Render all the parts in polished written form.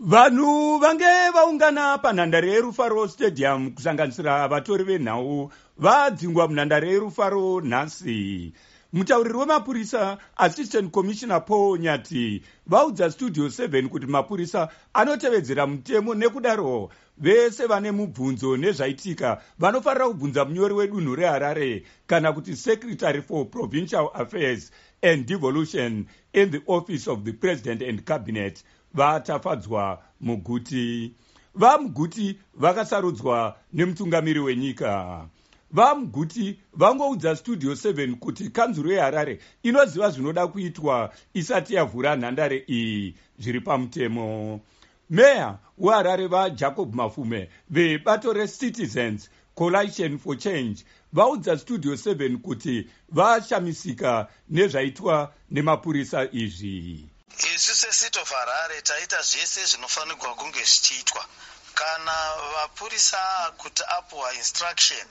Vanhu vange vaungana panhandare yeRufaro Stadium kusanganisira vatori venhau vadzingwa munhandare yeRufaro nhasi. Mutauriri wemapurisa Assistant Commissioner Paul Nyati vaudza Studio 7 kuti mapurisa anotevedzera mutemo, nekudaro vese vane mubvunzo nezvaitika vanofanira kubvunza munyori wedunhu reHarare kana kuti Secretary for Provincial Affairs and Devolution in the Office of the President and Cabinet. Vatafadzwa muguti. Vamuguti vakasarudzwa nemutungamiri wenyika. Vamuguti vangoudza Studio 7 kuti kanzuro yeHarare inoziva zvinoda kuitwa isati yavhura nhandare iyi zviri pamutemo. Meya weHarare vaJacob Mafume vebato reCitizens Coalition for Change vaudza Studio 7 kuti vashamisika nezvaitwa nemapurisa izvi. Isu seCity of Harare taita zvese zvinofanirwa kunge zvichiitwa. Kana vapurisa kuti apuwa instruction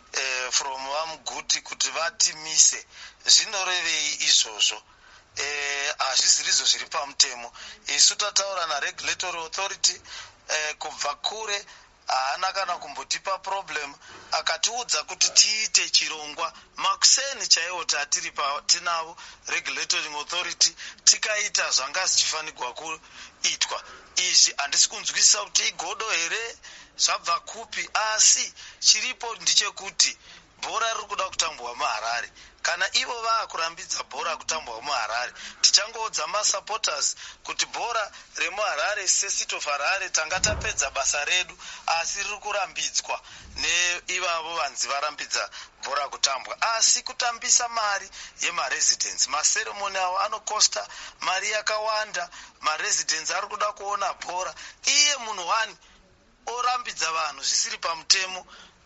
from vamuguti kuti vatimise, zvinorevei izvozvo? Hazvizirizo zviri pamutemo. Isu tataura naRegulatory Authority kubva kure, haana kana kumbotipa problem, akatiudza kuti tiite chirongwa makuseni chaiwo tatiri tinavo Regulatory Authority, tikaita zvanga zvichifanirwa kuitwa. Izvi handisi kunzwisisa kuti igodo here, zvabva kupi, asi chiripo ndechekuti bhora riri kuda kutambwa muHarare. Kana ivo vaakurambidza bhora kutambwa muHarare, tichangoudza masupporters kuti bhora remuHarare seCity of Harare tanga tapedza basa redu, asi riri kurambidzwa neivavo vanzi varambidza bhora kutambwa. Asi kutambisa mari yemaresidents, maseremoni avo anokosta mari yakawanda, maresidents ari kuda kuona bhora. Iye munhu wani orambidza vanhu zvisiri pamutemo,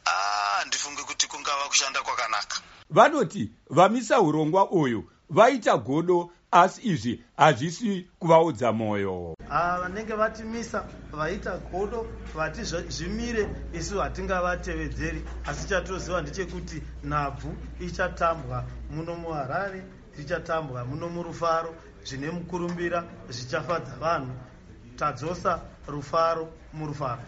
ndifunge kuti kungava kushanda kwakanaka. Vanoti vamisa urongwa uyu vaita godo, asi izvi hazvisi kuvaudza mwoyo. Vanenge vatimisa vaita godo vati zvimire, isu hatingavatevedzeri, asi chatoziva ndechekuti nhabvu ichatambwa muno muHarare, tichatambwa muno muRufaro, zvine mukurumbira zvichafadza vanhu. Tadzosa Rufaro muRufaro.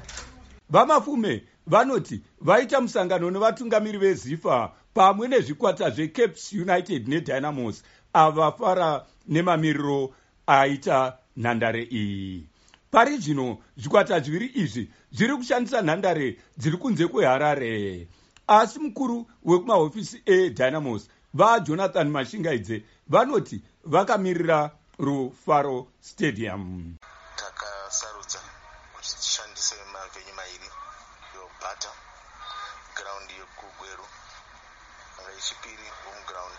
Vamafume vanoti vaita musangano nevatungamiri veZIFA pamwe nezvikwata zveCaps United neDynamos avafara nemamiriro aita nhandare iyi. Pari zvino zvikwata zviviri izvi zviri kushandisa nhandare dziri kunze kweHarare, asi mukuru wekumahofisi eDynamos vaJonathan Mashingaidze vanoti vakamirira Rufaro Stadium. Takasarudza kuti tishandise mavenyu mairi yoBata, ground yekuGweru, yechipiri home ground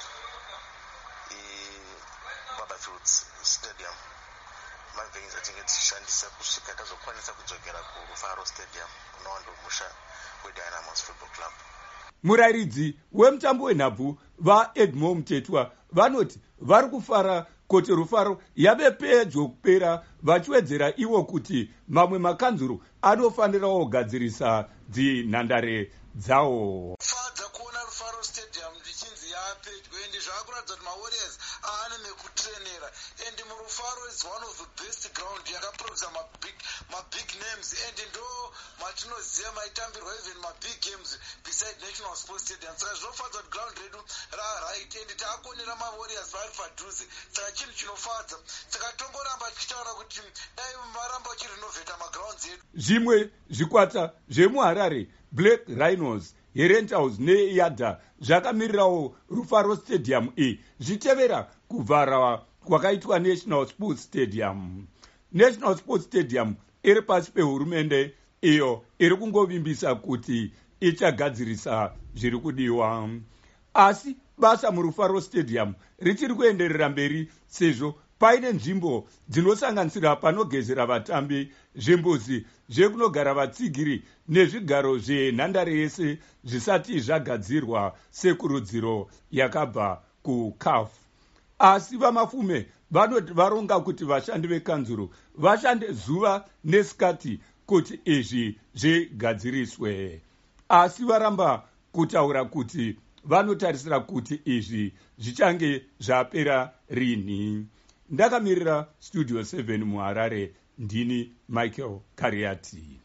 Babafields Stadium. Mavenyu atinge tichishandisa kusvika tazokwanisa kudzokera kuRufaro Stadium, unondo musha weDynamos Football Club. Murairidzi wemutambo wenhabvu vaEdmo Mutetwa vanoti vari kufara kuti Rufaro yave pedyo kupera, vachiwedzera ivo kuti mamwe makanzuro anofanirawo kugadzirisa dzinhandare dzawo. Fadza kuona Rufaro Stadium ndichinzi yapedyo, ende zvaakuratidza kuti maWarriors aane mekutrenera, ende muRufaro is one of the best ground yakaprodza mabig names, ende ndo matinoziva maitambirwa even mabig games beside National Sports Stadium. Saka zvinofadza kuti ground redu raright, ende taakuonera maWarriors vari padhuze, saka chinhu chinofadza. Saka tongoramba tichitaura kuti dai maramba vachirenovheta magrounds edu. Zvimwe zvikwata zvemuHarare, Black Rhinos, Herentals neYada zvakamirirawo Rufaro Stadium zvichitevera kuvhara kwakaitwa National Sports Stadium. National Sports Stadium iri pasi pehurumende iyo iri kungovimbisa kuti ichagadzirisa zviri kudiwa, asi basa muRufaro Stadium richiri kuenderera mberi sezvo paine nzvimbo dzinosanganisira panogezera vatambi, zvimbuzi zvekunogara vatsigiri nezvigaro zvenhandare yese zvisati zvagadzirwa sekurudziro yakabva kuCAF. Asi vamafume vanoti varonga kuti vashandi vekanzuro vashande zuva nesikati kuti izvi zvigadziriswe, asi varamba kutaura kuti vanotarisira kuti izvi zvichange zvapera rini. Ndakamirira Studio 7 muHarare, ndini Michael Kariati.